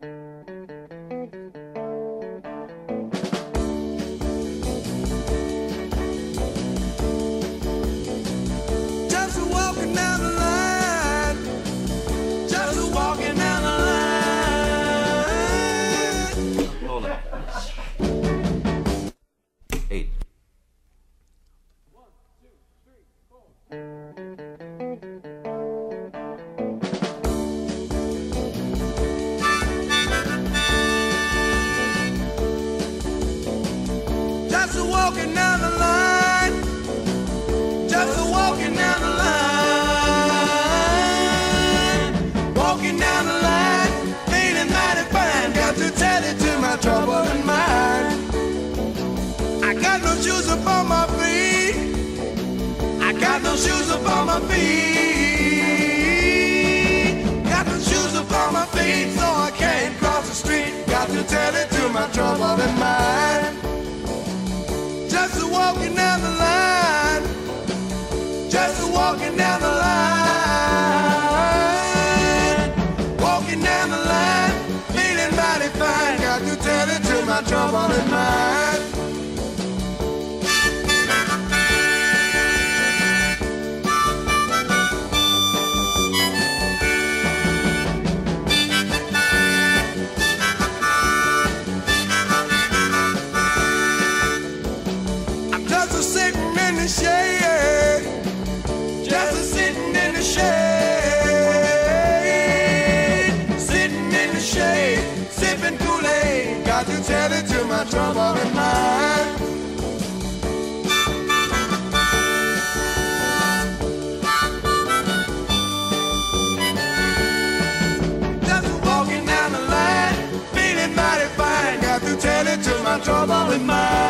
Just walking down the line, just walking down the line. Hold on. 8. Just walking down the line, just walking down the line, walking down the line, feeling mighty fine. Got to tell it to my troubled mind. I got no shoes upon my feet, I got no shoes upon my feet, got no shoes upon my feet, so I can't cross the street. Got to tell it to my troubled mind. Just walking down the line, just walking down the line, walking down the line, feeling mighty fine. Got to tell it to my troubled mind. I'm just sitting in the shade, just sitting in the shade, sitting in the shade, sipping Kool-Aid. Got to tell it to my troubled mind. Just walking down the line, feeling mighty fine. Got to tell it to my troubled mind.